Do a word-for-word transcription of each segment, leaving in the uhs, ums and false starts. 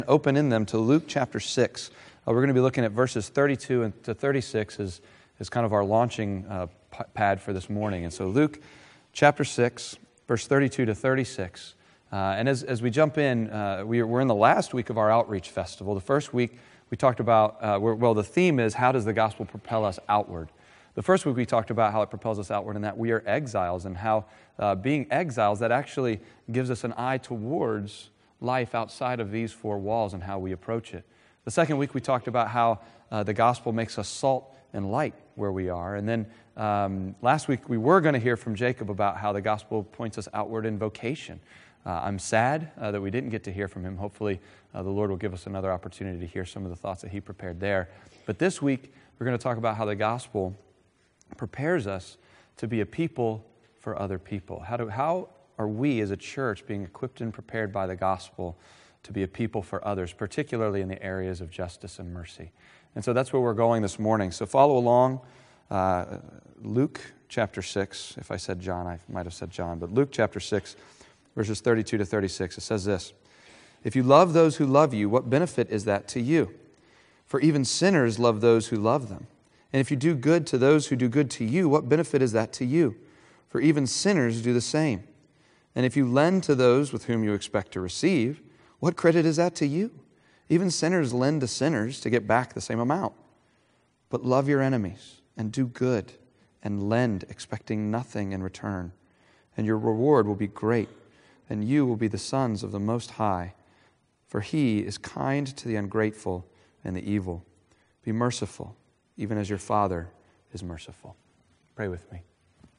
Open in them to Luke chapter six. Uh, we're going to be looking at verses thirty-two and to thirty-six as, as kind of our launching uh, p- pad for this morning. And so Luke chapter six, verse thirty-two to thirty-six. Uh, and as, as we jump in, uh, we are, we're in the last week of our Outreach Festival. The first week we talked about, uh, we're, well, the theme is how does the gospel propel us outward? The first week we talked about how it propels us outward and that we are exiles and how uh, being exiles, that actually gives us an eye towards life outside of these four walls and how we approach it. The second week we talked about how uh, the gospel makes us salt and light where we are. And then um, last week we were going to hear from Jacob about how the gospel points us outward in vocation. Uh, I'm sad uh, that we didn't get to hear from him. Hopefully uh, the Lord will give us another opportunity to hear some of the thoughts that he prepared there. But this week we're going to talk about how the gospel prepares us to be a people for other people. How do how are we as a church being equipped and prepared by the gospel to be a people for others, particularly in the areas of justice and mercy? And so that's where we're going this morning. So follow along. Uh, Luke chapter six, if I said John, I might have said John, but Luke chapter six, verses thirty-two to thirty-six, it says this: "If you love those who love you, what benefit is that to you? For even sinners love those who love them. And if you do good to those who do good to you, what benefit is that to you? For even sinners do the same. And if you lend to those with whom you expect to receive, what credit is that to you? Even sinners lend to sinners to get back the same amount. But love your enemies and do good and lend, expecting nothing in return. And your reward will be great, and you will be the sons of the Most High. For He is kind to the ungrateful and the evil. Be merciful, even as your Father is merciful." Pray with me.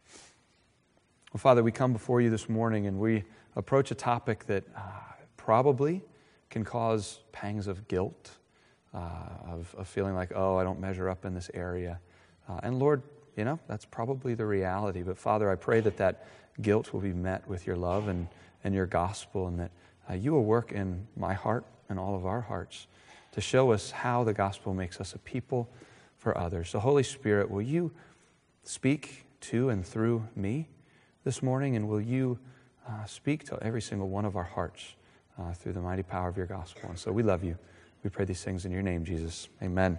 Well, Father, we come before you this morning and we approach a topic that uh, probably can cause pangs of guilt, uh, of, of feeling like, oh, I don't measure up in this area. Uh, and Lord, you know, that's probably the reality. But Father, I pray that that guilt will be met with your love and, and your gospel, and that uh, you will work in my heart and all of our hearts to show us how the gospel makes us a people for others. So Holy Spirit, will you speak to and through me this morning, and will you uh, speak to every single one of our hearts uh, through the mighty power of your gospel? And so we love you. We pray these things in your name, Jesus. Amen.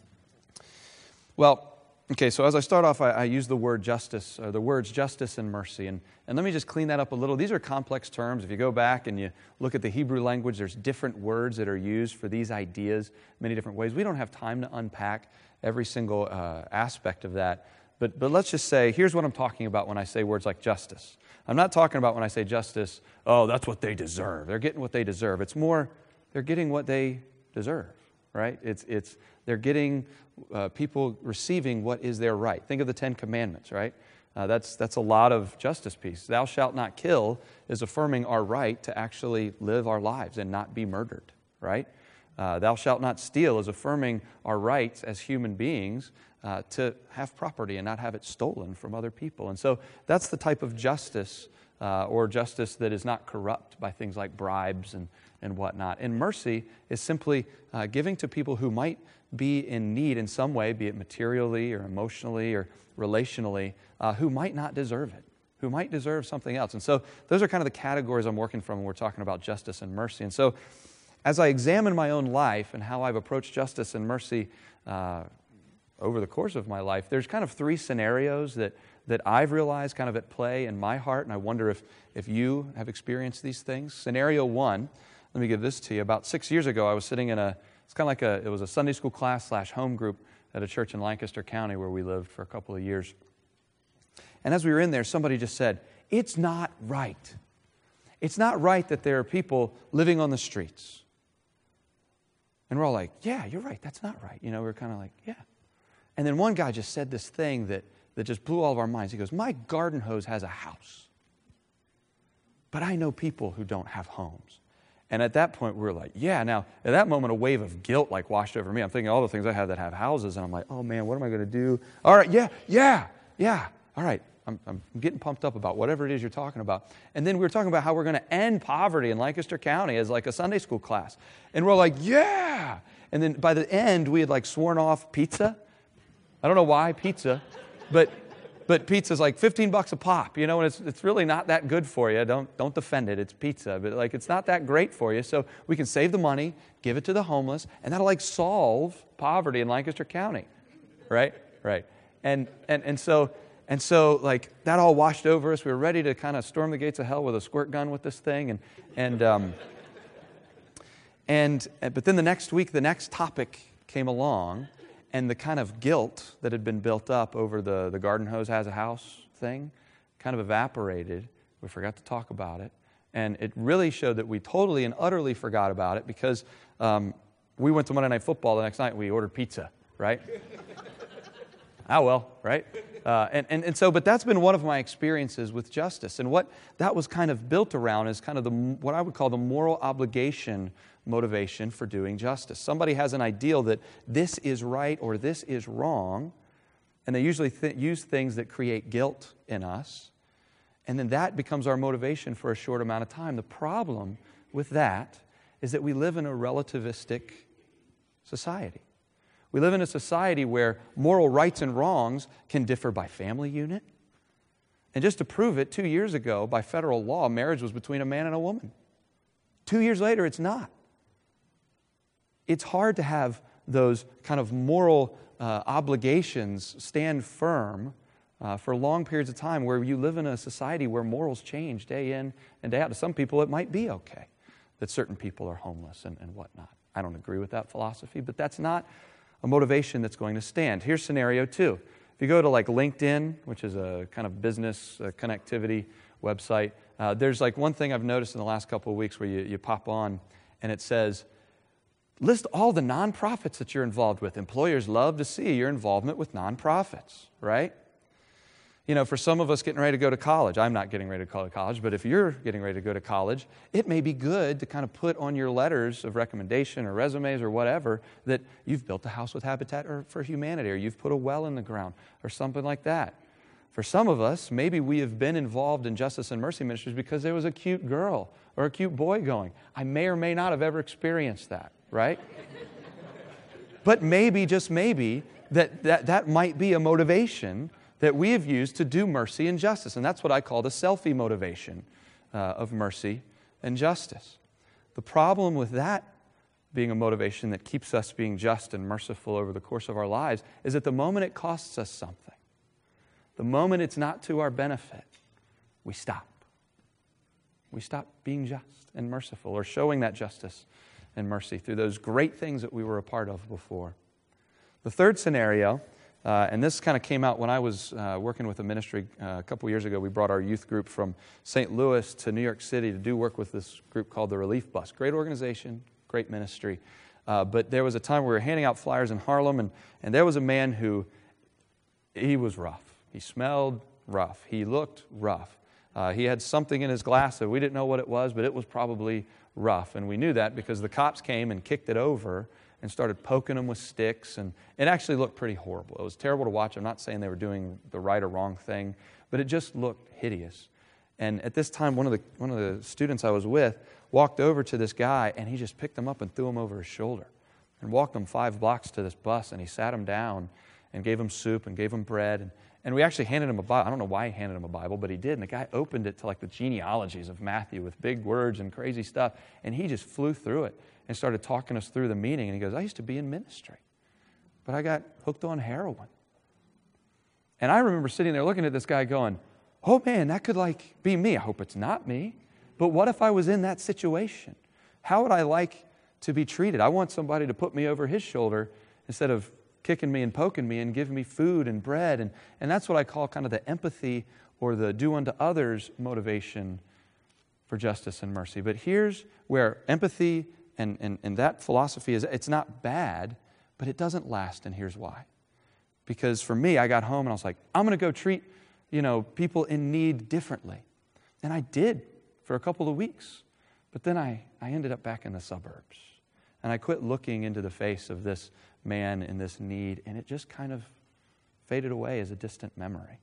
Well, okay, so as I start off, I, I use the word justice, or the words justice and mercy. And, and let me just clean that up a little. These are complex terms. If you go back and you look at the Hebrew language, there's different words that are used for these ideas many different ways. We don't have time to unpack every single uh, aspect of that. But, but let's just say, here's what I'm talking about when I say words like justice. I'm not talking about when I say justice, oh, that's what they deserve. They're getting what they deserve. It's more, they're getting what they deserve, right? It's it's they're getting uh, people receiving what is their right. Think of the Ten Commandments, right? Uh, that's that's a lot of justice piece. Thou shalt not kill is affirming our right to actually live our lives and not be murdered, right? Uh, thou shalt not steal is affirming our rights as human beings uh, to have property and not have it stolen from other people. And so that's the type of justice uh, or justice that is not corrupt by things like bribes and, and whatnot. And mercy is simply uh, giving to people who might be in need in some way, be it materially or emotionally or relationally, uh, who might not deserve it, who might deserve something else. And so those are kind of the categories I'm working from when we're talking about justice and mercy. And so as I examine my own life and how I've approached justice and mercy uh, over the course of my life, there's kind of three scenarios that, that I've realized kind of at play in my heart, and I wonder if, if you have experienced these things. Scenario one, let me give this to you. About six years ago, I was sitting in a, it's kind of like a, it was a Sunday school class slash home group at a church in Lancaster County where we lived for a couple of years. And as we were in there, somebody just said, "It's not right. It's not right that there are people living on the streets." And we're all like, "Yeah, you're right. That's not right." You know, we're kind of like, yeah. And then one guy just said this thing that, that just blew all of our minds. He goes, "My garden hose has a house, but I know people who don't have homes." And at that point, we were like, yeah. Now, at that moment, a wave of guilt like washed over me. I'm thinking all the things I have that have houses, and I'm like, oh man, what am I going to do? All right, yeah, yeah, yeah. All right, I'm, I'm getting pumped up about whatever it is you're talking about. And then we were talking about how we're going to end poverty in Lancaster County as like a Sunday school class. And we're like, yeah. And then by the end, we had like sworn off pizza. I don't know why, pizza. But but pizza's like fifteen bucks a pop, you know, and it's it's really not that good for you. Don't don't defend it. It's pizza, but like it's not that great for you. So we can save the money, give it to the homeless, and that'll like solve poverty in Lancaster County, right? Right. And and and so and so like that all washed over us. We were ready to kind of storm the gates of hell with a squirt gun with this thing, and and um, and but then the next week, the next topic came along. And the kind of guilt that had been built up over the, the garden hose has a house thing kind of evaporated. We forgot to talk about it. And it really showed that we totally and utterly forgot about it because um, we went to Monday Night Football the next night and we ordered pizza, right? Ah, well, right? Uh, and, and, and so, but that's been one of my experiences with justice. And what that was kind of built around is kind of the what I would call the moral obligation motivation for doing justice. Somebody has an ideal that this is right or this is wrong, and they usually th- use things that create guilt in us, and then that becomes our motivation for a short amount of time. The problem with that is that we live in a relativistic society. We live in a society where moral rights and wrongs can differ by family unit. And just to prove it, two years ago, by federal law, marriage was between a man and a woman. Two years later, it's not. It's hard to have those kind of moral uh, obligations stand firm uh, for long periods of time where you live in a society where morals change day in and day out. To some people, it might be okay that certain people are homeless and, and whatnot. I don't agree with that philosophy, but that's not a motivation that's going to stand. Here's scenario two. If you go to like LinkedIn, which is a kind of business uh, connectivity website, uh, there's like one thing I've noticed in the last couple of weeks where you, you pop on and it says, list all the nonprofits that you're involved with. Employers love to see your involvement with nonprofits, right? You know, for some of us getting ready to go to college, I'm not getting ready to go to college, but if you're getting ready to go to college, it may be good to kind of put on your letters of recommendation or resumes or whatever that you've built a house with Habitat for Humanity or you've put a well in the ground or something like that. For some of us, maybe we have been involved in Justice and Mercy Ministries because there was a cute girl or a cute boy going. I may or may not have ever experienced that, right? But maybe, just maybe, that, that that might be a motivation that we have used to do mercy and justice. And that's what I call the selfie motivation uh, of mercy and justice. The problem with that being a motivation that keeps us being just and merciful over the course of our lives is that the moment it costs us something, the moment it's not to our benefit, we stop. We stop being just and merciful or showing that justice and mercy through those great things that we were a part of before. The third scenario, uh, and this kind of came out when I was uh, working with a ministry uh, a couple years ago. We brought our youth group from Saint Louis to New York City to do work with this group called the Relief Bus. Great organization, great ministry. Uh, but there was a time we were handing out flyers in Harlem, and, and there was a man who, he was rough. He smelled rough. He looked rough. Uh, he had something in his glass that we didn't know what it was, but it was probably rough. And we knew that because the cops came and kicked it over and started poking him with sticks. And it actually looked pretty horrible. It was terrible to watch. I'm not saying they were doing the right or wrong thing, but it just looked hideous. And at this time, one of the one of the students I was with walked over to this guy, and he just picked him up and threw him over his shoulder and walked him five blocks to this bus, and he sat him down and gave him soup and gave him bread. And, and we actually handed him a Bible. I don't know why he handed him a Bible, but he did. And the guy opened it to like the genealogies of Matthew with big words and crazy stuff. And he just flew through it and started talking us through the meaning. And he goes, I used to be in ministry, but I got hooked on heroin. And I remember sitting there looking at this guy going, oh man, that could like be me. I hope it's not me. But what if I was in that situation? How would I like to be treated? I want somebody to put me over his shoulder instead of kicking me and poking me and giving me food and bread. And, and that's what I call kind of the empathy or the do unto others motivation for justice and mercy. But here's where empathy and, and, and that philosophy is, it's not bad, but it doesn't last, and here's why. Because for me, I got home and I was like, I'm going to go treat, you know, people in need differently. And I did for a couple of weeks. But then I, I ended up back in the suburbs. And I quit looking into the face of this man in this need, and it just kind of faded away as a distant memory.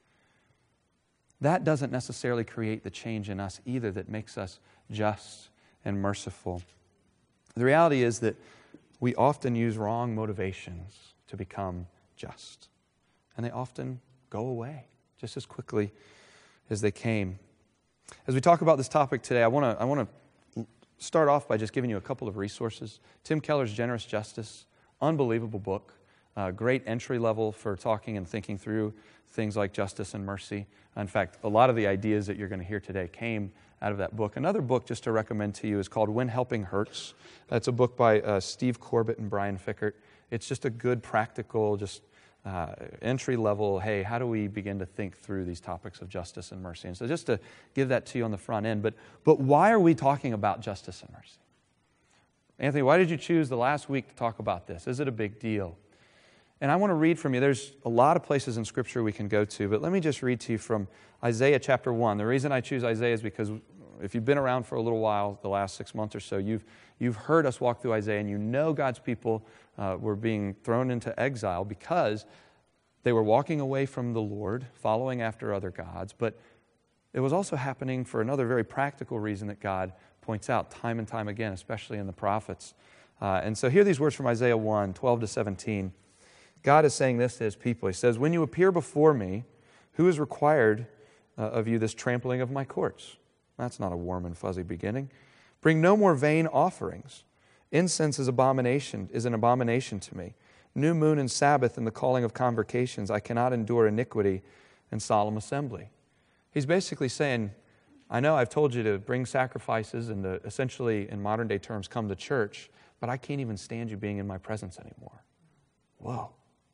That doesn't necessarily create the change in us either that makes us just and merciful. The reality is that we often use wrong motivations to become just, and they often go away just as quickly as they came. As we talk about this topic today, I want to I want to start off by just giving you a couple of resources. Tim Keller's Generous Justice, unbelievable book, uh, great entry level for talking and thinking through things like justice and mercy. In fact, a lot of the ideas that you're going to hear today came out of that book. Another book just to recommend to you is called When Helping Hurts. That's a book by uh, Steve Corbett and Brian Fickert. It's just a good, practical, just uh, entry-level, hey, how do we begin to think through these topics of justice and mercy? And so just to give that to you on the front end. But, but why are we talking about justice and mercy? Anthony, why did you choose the last week to talk about this? Is it a big deal? And I want to read from you. There's a lot of places in Scripture we can go to, but let me just read to you from Isaiah chapter one. The reason I choose Isaiah is because if you've been around for a little while, the last six months or so, you've, you've heard us walk through Isaiah, and you know God's people uh, were being thrown into exile because they were walking away from the Lord, following after other gods, but it was also happening for another very practical reason that God points out time and time again, especially in the prophets. Uh, and so hear these words from Isaiah one, twelve to seventeen. God is saying this to His people. He says, when you appear before me, who has required uh, of you this trampling of my courts? That's not a warm and fuzzy beginning. Bring no more vain offerings. Incense is abomination, is an abomination to me. New moon and Sabbath and the calling of convocations. I cannot endure iniquity and solemn assembly. He's basically saying, I know I've told you to bring sacrifices and to essentially, in modern day terms, come to church, but I can't even stand you being in my presence anymore. Whoa.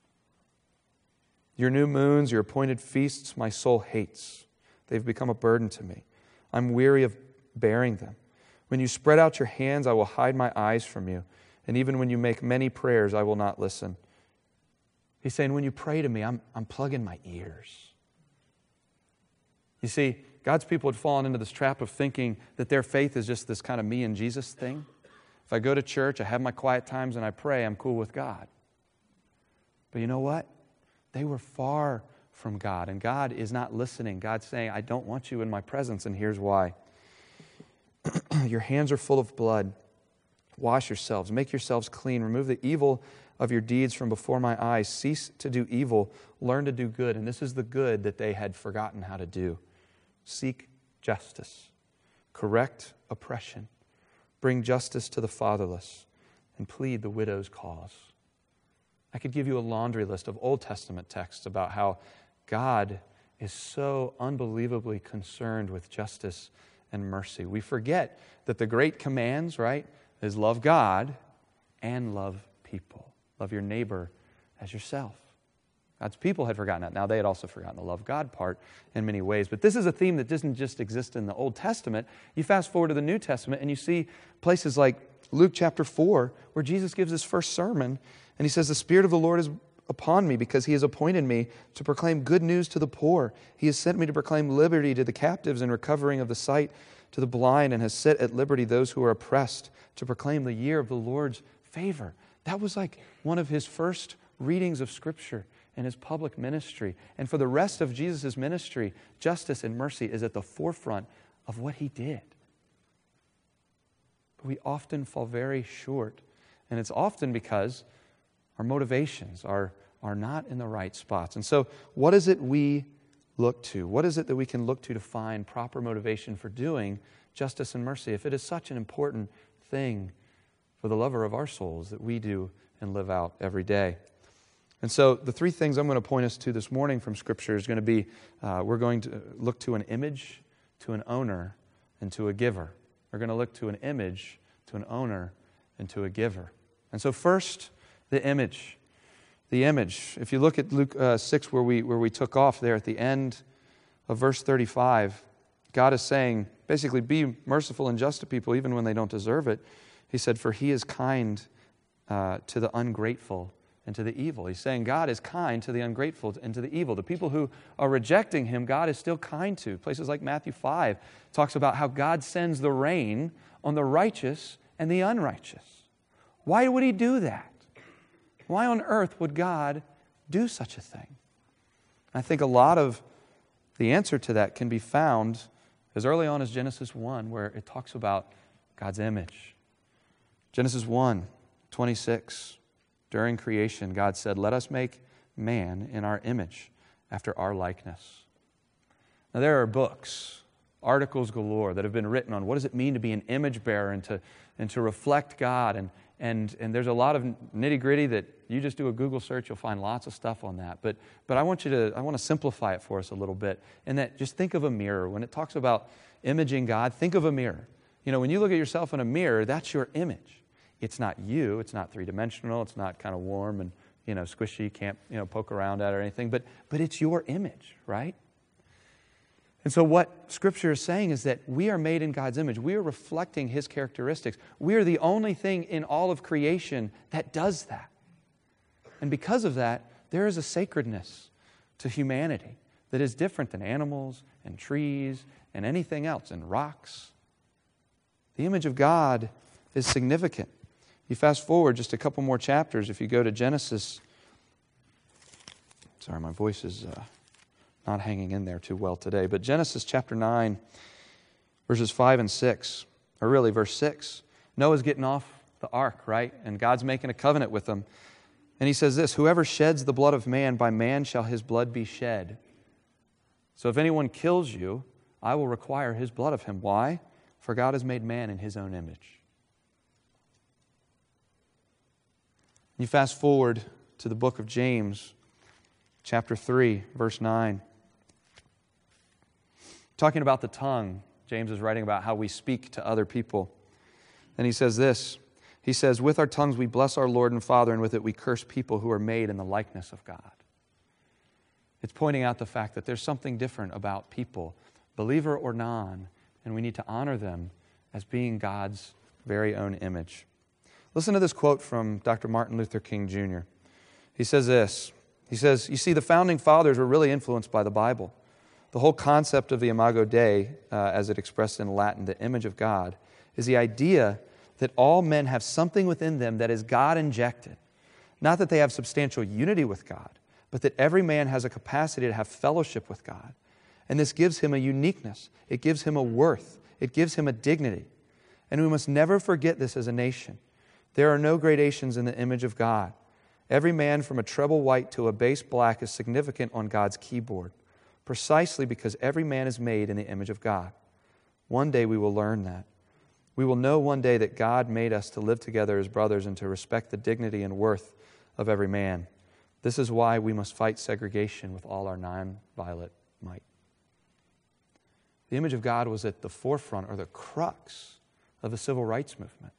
Your new moons, your appointed feasts, my soul hates. They've become a burden to me. I'm weary of bearing them. When you spread out your hands, I will hide my eyes from you. And even when you make many prayers, I will not listen. He's saying, when you pray to me, I'm, I'm plugging my ears. You see, God's people had fallen into this trap of thinking that their faith is just this kind of me and Jesus thing. If I go to church, I have my quiet times and I pray, I'm cool with God. But you know what? They were far from God, and God is not listening. God's saying, I don't want you in my presence, and here's why. Your hands are full of blood. Wash yourselves. Make yourselves clean. Remove the evil of your deeds from before my eyes. Cease to do evil. Learn to do good. And this is the good that they had forgotten how to do. Seek justice. Correct oppression. Bring justice to the fatherless. And plead the widow's cause. I could give you a laundry list of Old Testament texts about how God is so unbelievably concerned with justice and mercy. We forget that the great commands, right, is love God and love people. Love your neighbor as yourself. God's people had forgotten that. Now, they had also forgotten the love God part in many ways. But this is a theme that doesn't just exist in the Old Testament. You fast forward to the New Testament and you see places like Luke chapter four, where Jesus gives his first sermon, and he says, the Spirit of the Lord is upon me because He has appointed me to proclaim good news to the poor. He has sent me to proclaim liberty to the captives and recovering of the sight to the blind, and has set at liberty those who are oppressed, to proclaim the year of the Lord's favor. That was like one of His first readings of Scripture in His public ministry. And for the rest of Jesus' ministry, justice and mercy is at the forefront of what He did. But we often fall very short, and it's often because our motivations are, are not in the right spots. And so what is it we look to? What is it that we can look to to find proper motivation for doing justice and mercy if it is such an important thing for the lover of our souls that we do and live out every day? And so the three things I'm going to point us to this morning from Scripture is going to be, uh, we're going to look to an image, to an owner, and to a giver. We're going to look to an image, to an owner, and to a giver. And so first, the image. The image. If you look at Luke uh, six, where we, where we took off there at the end of verse thirty-five, God is saying, basically, be merciful and just to people even when they don't deserve it. He said, for He is kind uh, to the ungrateful and to the evil. He's saying God is kind to the ungrateful and to the evil. The people who are rejecting Him, God is still kind to. Places like Matthew five talks about how God sends the rain on the righteous and the unrighteous. Why would He do that? Why on earth would God do such a thing? I think a lot of the answer to that can be found as early on as Genesis one, where it talks about God's image. Genesis one, twenty-six, during creation, God said, let us make man in our image, after our likeness. Now, there are books, articles galore that have been written on what does it mean to be an image bearer and to, and to reflect God. And, and, and there's a lot of nitty-gritty that you just do a Google search, you'll find lots of stuff on that. But, but I want you to, I want to simplify it for us a little bit. And that just think of a mirror. When it talks about imaging God, think of a mirror. You know, when you look at yourself in a mirror, that's your image. It's not you. It's not three-dimensional. It's not kind of warm and, you know, squishy. You can't, you know, poke around at it or anything. But, but it's your image, right? And so what Scripture is saying is that we are made in God's image. We are reflecting His characteristics. We are the only thing in all of creation that does that. And because of that, there is a sacredness to humanity that is different than animals and trees and anything else, and rocks. The image of God is significant. You fast forward just a couple more chapters, if you go to Genesis. Sorry, my voice is uh, not hanging in there too well today. But Genesis chapter nine, verses five and six, or really verse six. Noah's getting off the ark, right? And God's making a covenant with them. And he says this, whoever sheds the blood of man, by man shall his blood be shed. So if anyone kills you, I will require his blood of him. Why? For God has made man in His own image. You fast forward to the book of James, chapter three, verse nine. Talking about the tongue, James is writing about how we speak to other people. And he says this, he says, with our tongues we bless our Lord and Father, and with it we curse people who are made in the likeness of God. It's pointing out the fact that there's something different about people, believer or non, and we need to honor them as being God's very own image. Listen to this quote from Doctor Martin Luther King Junior He says this, he says, you see, the founding fathers were really influenced by the Bible. The whole concept of the Imago Dei, uh, as it expressed in Latin, the image of God, is the idea that all men have something within them that is God-injected. Not that they have substantial unity with God, but that every man has a capacity to have fellowship with God. And this gives him a uniqueness. It gives him a worth. It gives him a dignity. And we must never forget this as a nation. There are no gradations in the image of God. Every man from a treble white to a bass black is significant on God's keyboard, precisely because every man is made in the image of God. One day we will learn that. We will know one day that God made us to live together as brothers and to respect the dignity and worth of every man. This is why we must fight segregation with all our non-violent might. The image of God was at the forefront or the crux of the civil rights movement.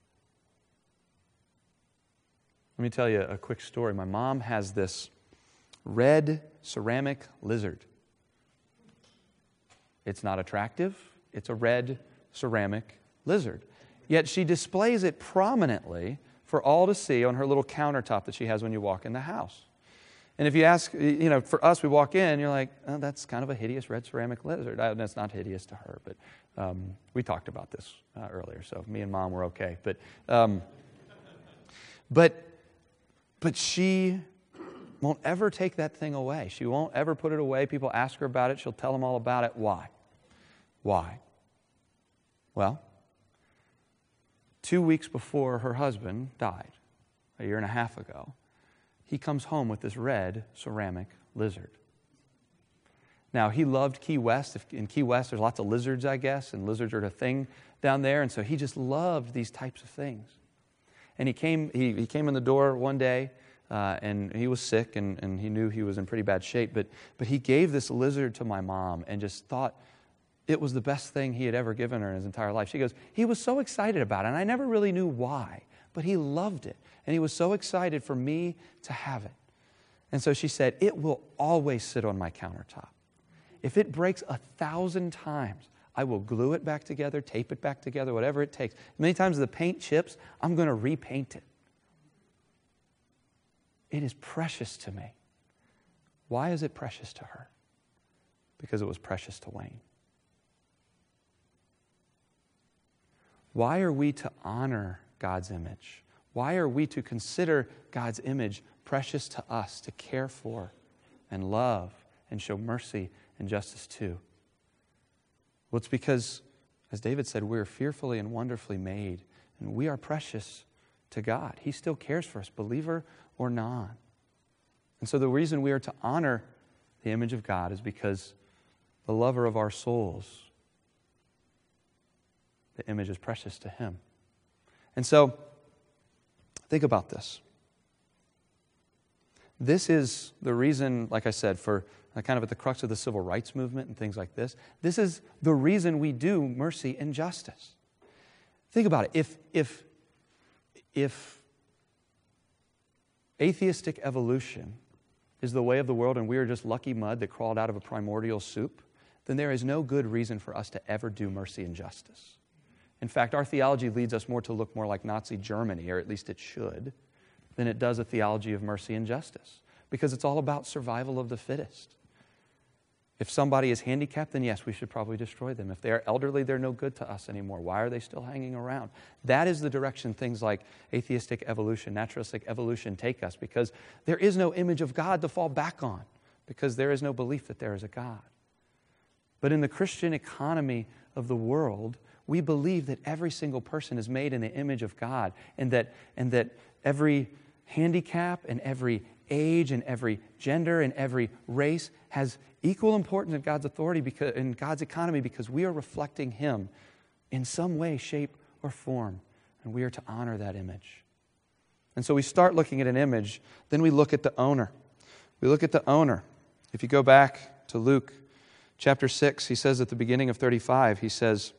Let me tell you a quick story. My mom has this red ceramic lizard. It's not attractive. It's a red ceramic lizard. Yet she displays it prominently for all to see on her little countertop that she has when you walk in the house. And if you ask, you know, for us, we walk in, you're like, oh, that's kind of a hideous red ceramic lizard. Uh, That's not hideous to her, but um, we talked about this uh, earlier, so me and Mom were okay. But, um, but, but she won't ever take that thing away. She won't ever put it away. People ask her about it. She'll tell them all about it. Why? Why? Well, two weeks before her husband died, a year and a half ago, he comes home with this red ceramic lizard. Now, he loved Key West. In Key West, there's lots of lizards, I guess, and lizards are a thing down there, and so he just loved these types of things. And he came he, he came in the door one day, uh, and he was sick, and, and he knew he was in pretty bad shape, but, but he gave this lizard to my mom and just thought it was the best thing he had ever given her in his entire life. She goes, he was so excited about it, and I never really knew why, but he loved it. And he was so excited for me to have it. And so she said, it will always sit on my countertop. If it breaks a thousand times, I will glue it back together, tape it back together, whatever it takes. Many times the paint chips, I'm going to repaint it. It is precious to me. Why is it precious to her? Because it was precious to Wayne. Why are we to honor God's image? Why are we to consider God's image precious to us, to care for and love and show mercy and justice to? Well, it's because, as David said, we are fearfully and wonderfully made, and we are precious to God. He still cares for us, believer or non. And so the reason we are to honor the image of God is because the lover of our souls, the image is precious to him. And so, think about this. This is the reason, like I said, for kind of at the crux of the civil rights movement and things like this. This is the reason we do mercy and justice. Think about it. If, if, if atheistic evolution is the way of the world and we are just lucky mud that crawled out of a primordial soup, then there is no good reason for us to ever do mercy and justice. In fact, our theology leads us more to look more like Nazi Germany, or at least it should, than it does a theology of mercy and justice, because it's all about survival of the fittest. If somebody is handicapped, then yes, we should probably destroy them. If they're elderly, they're no good to us anymore. Why are they still hanging around? That is the direction things like atheistic evolution, naturalistic evolution take us, because there is no image of God to fall back on, because there is no belief that there is a God. But in the Christian economy of the world, we believe that every single person is made in the image of God, and that, and that every handicap and every age and every gender and every race has equal importance in God's authority, because in God's economy, because we are reflecting Him in some way, shape, or form, and we are to honor that image. And so we start looking at an image, then we look at the owner. We look at the owner. If you go back to Luke chapter six, he says at the beginning of thirty-five, he says,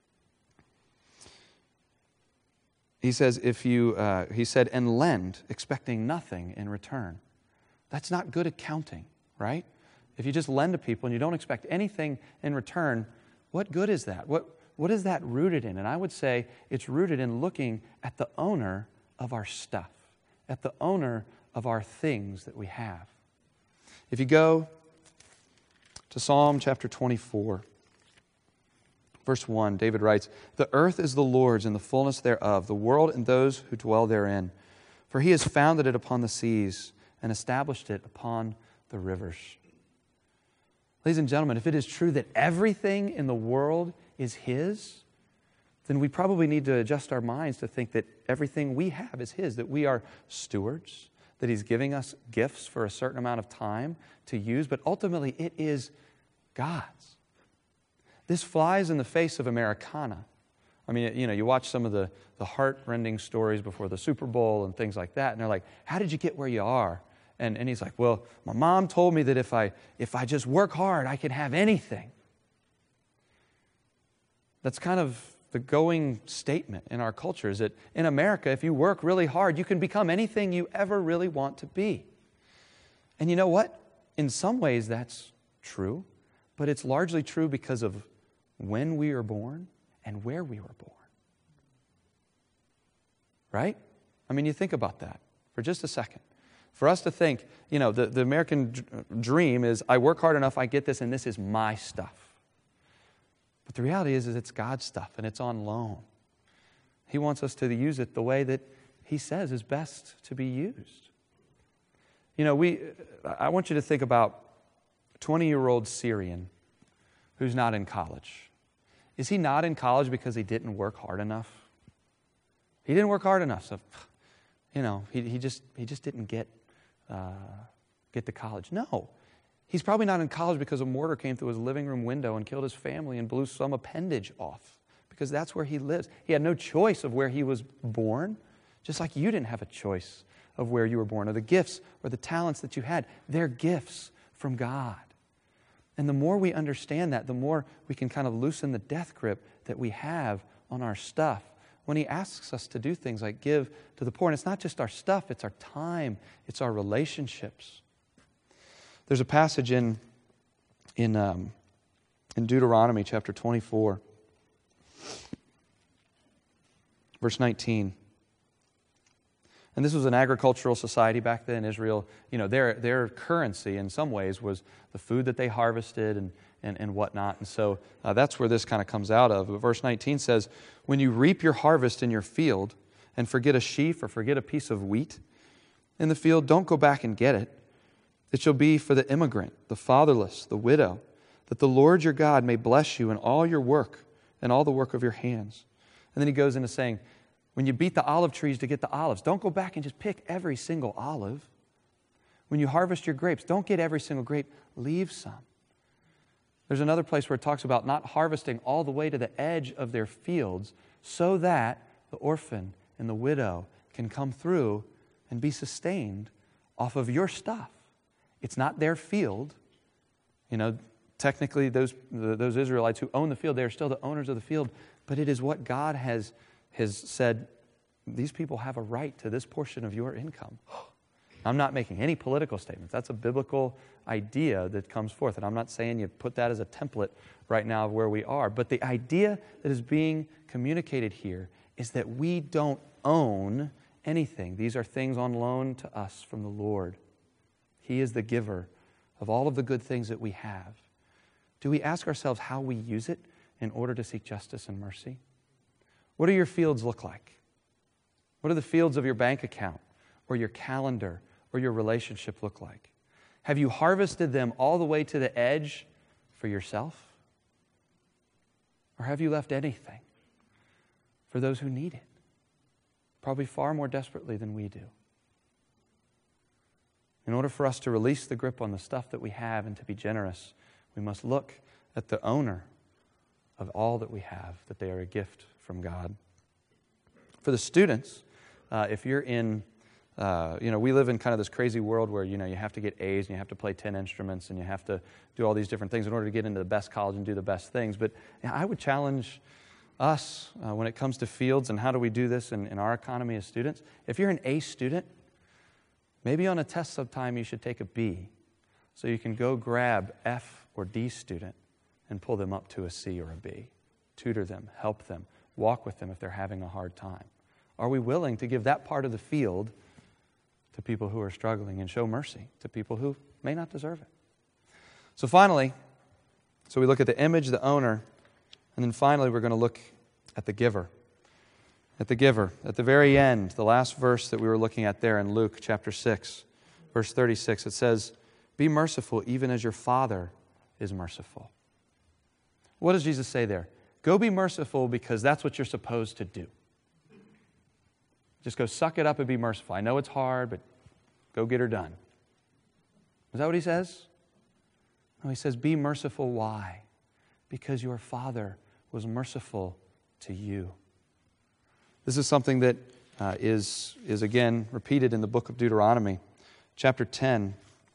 He says, if you, uh, he said, and lend, expecting nothing in return. That's not good accounting, right? If you just lend to people and you don't expect anything in return, what good is that? What, what is that rooted in? And I would say it's rooted in looking at the owner of our stuff, at the owner of our things that we have. If you go to Psalm chapter twenty-four, verse one, David writes, the earth is the Lord's and the fullness thereof, the world and those who dwell therein. For He has founded it upon the seas and established it upon the rivers. Ladies and gentlemen, if it is true that everything in the world is His, then we probably need to adjust our minds to think that everything we have is His, that we are stewards, that He's giving us gifts for a certain amount of time to use, but ultimately it is God's. This flies in the face of Americana. I mean, you know, you watch some of the, the heart-rending stories before the Super Bowl and things like that, and they're like, how did you get where you are? And, and he's like, well, my mom told me that if I, if I just work hard, I can have anything. That's kind of the going statement in our culture, is that in America, if you work really hard, you can become anything you ever really want to be. And you know what? In some ways, that's true, but it's largely true because of when we were born and where we were born. Right? I mean, you think about that for just a second. For us to think, you know, the, the American d- dream is, I work hard enough, I get this, and this is my stuff. But the reality is, is it's God's stuff, and it's on loan. He wants us to use it the way that He says is best to be used. You know, we. I want you to think about a twenty-year-old Syrian who's not in college. Is he not in college because he didn't work hard enough? He didn't work hard enough, so, you know, he, he just he just didn't get uh, get to college. No, he's probably not in college because a mortar came through his living room window and killed his family and blew some appendage off, because that's where he lives. He had no choice of where he was born, just like you didn't have a choice of where you were born, or the gifts or the talents that you had. They're gifts from God. And the more we understand that, the more we can kind of loosen the death grip that we have on our stuff when He asks us to do things like give to the poor. And it's not just our stuff, it's our time, it's our relationships. There's a passage in, in, um, in Deuteronomy chapter twenty-four, verse nineteen. And this was an agricultural society back then. Israel, you know, their their currency in some ways was the food that they harvested and, and, and whatnot. And so uh, that's where this kind of comes out of. But verse nineteen says, when you reap your harvest in your field and forget a sheaf or forget a piece of wheat in the field, don't go back and get it. It shall be for the immigrant, the fatherless, the widow, that the Lord your God may bless you in all your work and all the work of your hands. And then he goes into saying, when you beat the olive trees to get the olives, don't go back and just pick every single olive. When you harvest your grapes, don't get every single grape. Leave some. There's another place where it talks about not harvesting all the way to the edge of their fields so that the orphan and the widow can come through and be sustained off of your stuff. It's not their field. You know, technically those, those Israelites who own the field, they are still the owners of the field, but it is what God has, has said, these people have a right to this portion of your income. I'm not making any political statements. That's a biblical idea that comes forth. And I'm not saying you put that as a template right now of where we are. But the idea that is being communicated here is that we don't own anything. These are things on loan to us from the Lord. He is the giver of all of the good things that we have. Do we ask ourselves how we use it in order to seek justice and mercy? What do your fields look like? What do the fields of your bank account or your calendar or your relationship look like? Have you harvested them all the way to the edge for yourself? Or have you left anything for those who need it? Probably far more desperately than we do. In order for us to release the grip on the stuff that we have and to be generous, we must look at the owner of all that we have, that they are a gift from God. For the students, uh, if you're in, uh, you know, we live in kind of this crazy world where, you know, you have to get A's and you have to play ten instruments and you have to do all these different things in order to get into the best college and do the best things. But you know, I would challenge us uh, when it comes to fields and how do we do this in, in our economy as students. If you're an A student, maybe on a test sometime you should take a B so you can go grab F or D student and pull them up to a C or a B. Tutor them, help them, walk with them if they're having a hard time. Are we willing to give that part of the field to people who are struggling and show mercy to people who may not deserve it? So finally, so we look at the image, the owner, and then finally we're going to look at the giver. At the giver. At the very end, the last verse that we were looking at there in Luke chapter six, verse thirty-six, it says, "Be merciful even as your Father is merciful." What does Jesus say there? Go be merciful because that's what you're supposed to do. Just go suck it up and be merciful. I know it's hard, but go get her done. Is that what he says? No, he says, be merciful. Why? Because your Father was merciful to you. This is something that uh, is, is again repeated in the book of Deuteronomy, chapter ten,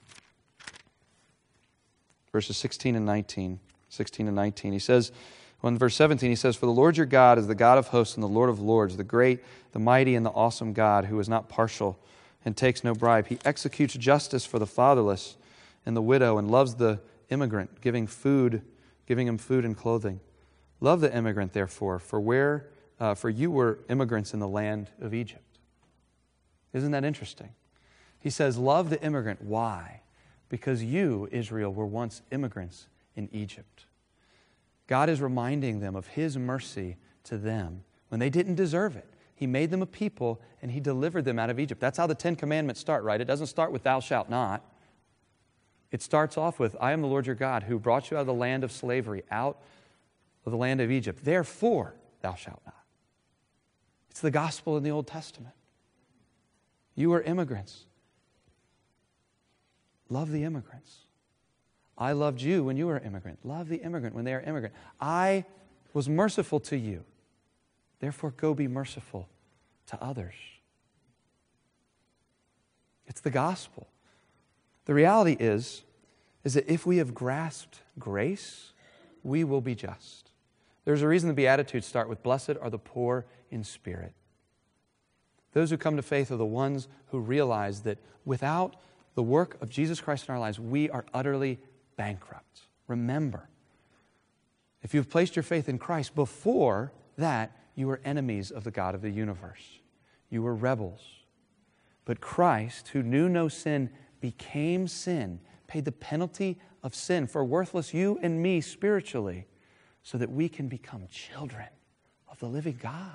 verses sixteen and nineteen. sixteen and nineteen. He says, well, in verse seventeen, he says, "For the Lord your God is the God of hosts and the Lord of lords, the great, the mighty, and the awesome God, who is not partial and takes no bribe. He executes justice for the fatherless and the widow and loves the immigrant, giving food, giving him food and clothing. Love the immigrant, therefore, for where, uh, for you were immigrants in the land of Egypt." Isn't that interesting? He says, love the immigrant. Why? Because you, Israel, were once immigrants in Egypt. God is reminding them of His mercy to them when they didn't deserve it. He made them a people and He delivered them out of Egypt. That's how the Ten Commandments start, right? It doesn't start with thou shalt not. It starts off with, I am the Lord your God who brought you out of the land of slavery, out of the land of Egypt. Therefore, thou shalt not. It's the gospel in the Old Testament. You are immigrants. Love the immigrants. I loved you when you were an immigrant. Love the immigrant when they are immigrant. I was merciful to you. Therefore, go be merciful to others. It's the gospel. The reality is, is that if we have grasped grace, we will be just. There's a reason the Beatitudes start with, blessed are the poor in spirit. Those who come to faith are the ones who realize that without the work of Jesus Christ in our lives, we are utterly bankrupt. Remember, if you've placed your faith in Christ, before that, you were enemies of the God of the universe. You were rebels. But Christ, who knew no sin, became sin, paid the penalty of sin for worthless you and me spiritually, so that we can become children of the living God.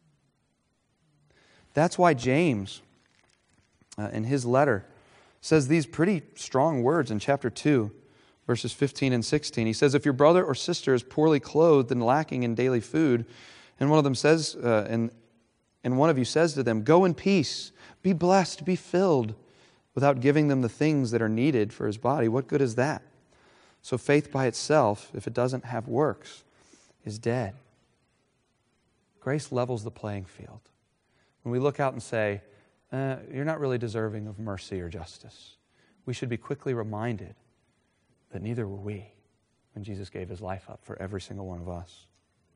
That's why James, uh, in his letter, says these pretty strong words in chapter two, verses fifteen and sixteen. He says, if your brother or sister is poorly clothed and lacking in daily food, and one of them says, uh, and, and one of you says to them, go in peace, be blessed, be filled, without giving them the things that are needed for his body, what good is that? So faith by itself, if it doesn't have works, is dead. Grace levels the playing field. When we look out and say, uh, you're not really deserving of mercy or justice, we should be quickly reminded that neither were we when Jesus gave his life up for every single one of us.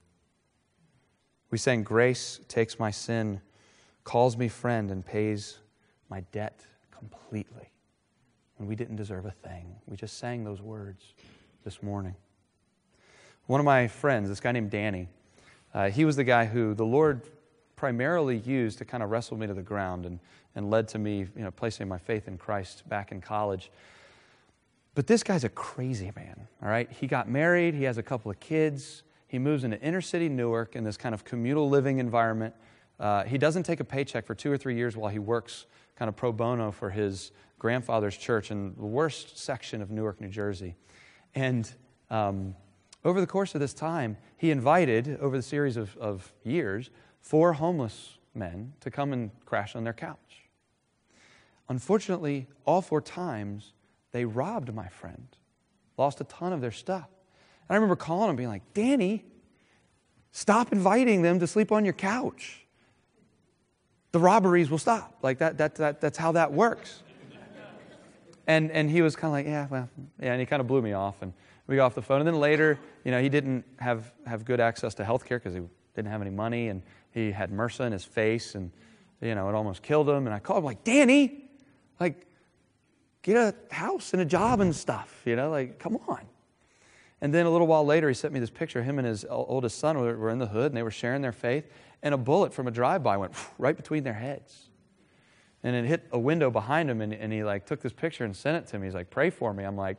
We sang, grace takes my sin, calls me friend, and pays my debt completely. And we didn't deserve a thing. We just sang those words this morning. One of my friends, this guy named Danny, uh, he was the guy who the Lord primarily used to kind of wrestle me to the ground and, and led to me, you know, placing my faith in Christ back in college. But this guy's a crazy man, all right? He got married. He has a couple of kids. He moves into inner city Newark in this kind of communal living environment. Uh, he doesn't take a paycheck for two or three years while he works kind of pro bono for his grandfather's church in the worst section of Newark, New Jersey. And um, over the course of this time, he invited, over the series of, of years, four homeless men to come and crash on their couch. Unfortunately, all four times, they robbed my friend, lost a ton of their stuff. And I remember calling him being like, Danny, stop inviting them to sleep on your couch. The robberies will stop. Like that, that, that that's how that works. And and he was kind of like, yeah, well, yeah, and he kind of blew me off, and we got off the phone. And then later, you know, he didn't have, have good access to health care because he didn't have any money, and he had MRSA in his face, and, you know, it almost killed him. And I called him like, Danny, like, get a house and a job and stuff, you know, like, come on. And then a little while later, he sent me this picture. Him and his oldest son were, were in the hood, and they were sharing their faith, and a bullet from a drive-by went right between their heads. And it hit a window behind him, and, and he like took this picture and sent it to me. He's like, pray for me. I'm like,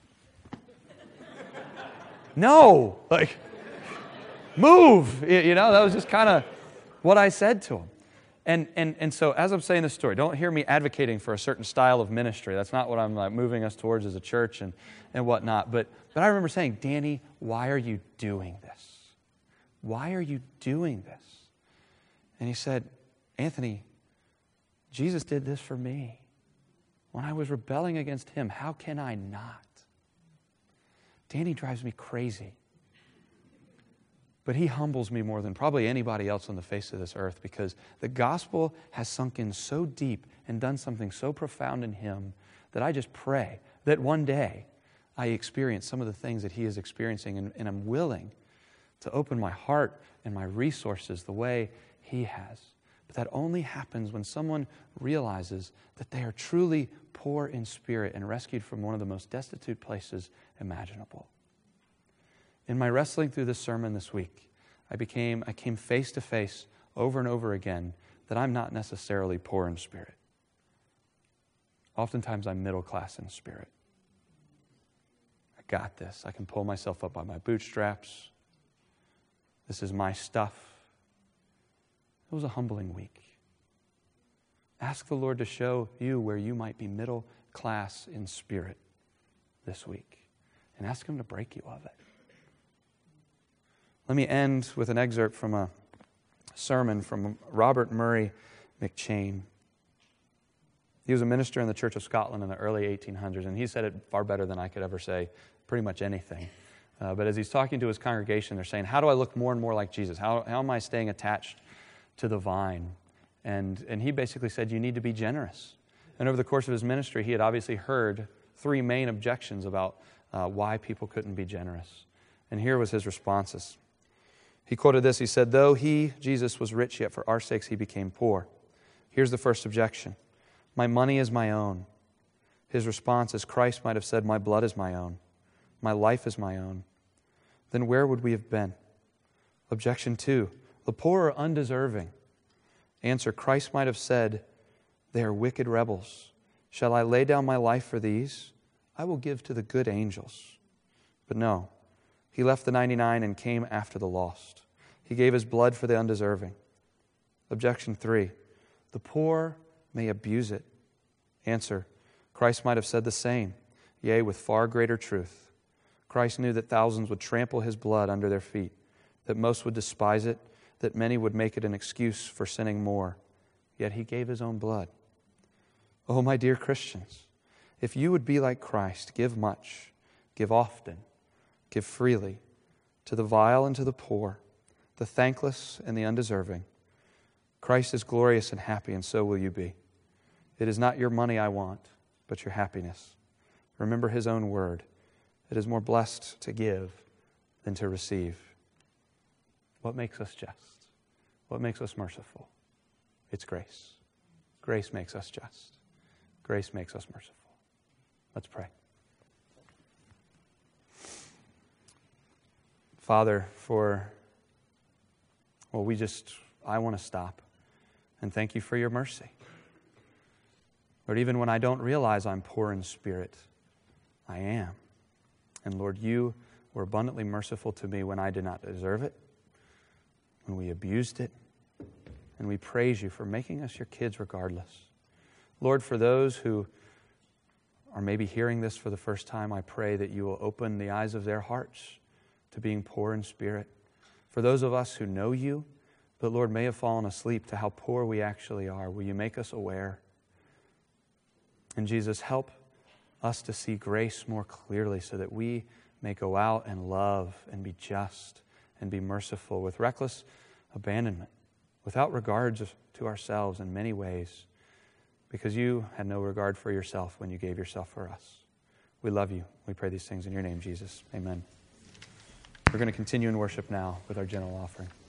no, like, move. You know, that was just kind of what I said to him. And, and, and so as I'm saying this story, don't hear me advocating for a certain style of ministry. That's not what I'm like moving us towards as a church and, and whatnot. But, but I remember saying, Danny, why are you doing this? Why are you doing this? And he said, Anthony, Jesus did this for me. When I was rebelling against him, how can I not? Danny drives me crazy. But he humbles me more than probably anybody else on the face of this earth, because the gospel has sunk in so deep and done something so profound in him that I just pray that one day I experience some of the things that he is experiencing, and, and I'm willing to open my heart and my resources the way he has. But that only happens when someone realizes that they are truly poor in spirit and rescued from one of the most destitute places imaginable. In my wrestling through this sermon this week, I became I came face to face over and over again that I'm not necessarily poor in spirit. Oftentimes I'm middle class in spirit. I got this. I can pull myself up by my bootstraps. This is my stuff. It was a humbling week. Ask the Lord to show you where you might be middle class in spirit this week, and ask him to break you of it. Let me end with an excerpt from a sermon from Robert Murray McCheyne. He was a minister in the Church of Scotland in the early eighteen hundreds, and he said it far better than I could ever say pretty much anything. Uh, but as he's talking to his congregation, they're saying, how do I look more and more like Jesus? How, how am I staying attached to the vine? And, and he basically said, you need to be generous. And over the course of his ministry, he had obviously heard three main objections about uh, why people couldn't be generous. And here was his responses. He quoted this. He said, though he, Jesus, was rich, yet for our sakes he became poor. Here's the first objection. My money is my own. His response is, Christ might have said, my blood is my own. My life is my own. Then where would we have been? Objection two. The poor are undeserving. Answer, Christ might have said, they are wicked rebels. Shall I lay down my life for these? I will give to the good angels. But no, he left the ninety-nine and came after the lost. He gave his blood for the undeserving. Objection three. The poor may abuse it. Answer, Christ might have said the same, yea, with far greater truth. Christ knew that thousands would trample his blood under their feet, that most would despise it, that many would make it an excuse for sinning more. Yet he gave his own blood. Oh, my dear Christians, if you would be like Christ, give much, Give often, give freely, to the vile and to the poor, the thankless and the undeserving. Christ is glorious and happy, and so will you be. It is not your money I want, but your happiness. Remember his own word. It is more blessed to give than to receive. What makes us just? What makes us merciful? It's grace. Grace makes us just. Grace makes us merciful. Let's pray. Father, for, well, we just, I want to stop and thank you for your mercy. Lord, even when I don't realize I'm poor in spirit, I am. And Lord, you were abundantly merciful to me when I did not deserve it, when we abused it, and we praise you for making us your kids regardless. Lord, for those who are maybe hearing this for the first time, I pray that you will open the eyes of their hearts to being poor in spirit. For those of us who know you, but Lord, may have fallen asleep to how poor we actually are, will you make us aware? And Jesus, help us to see grace more clearly so that we may go out and love and be just and be merciful with reckless abandonment, without regards to ourselves in many ways, because you had no regard for yourself when you gave yourself for us. We love you. We pray these things in your name, Jesus. Amen. We're going to continue in worship now with our general offering.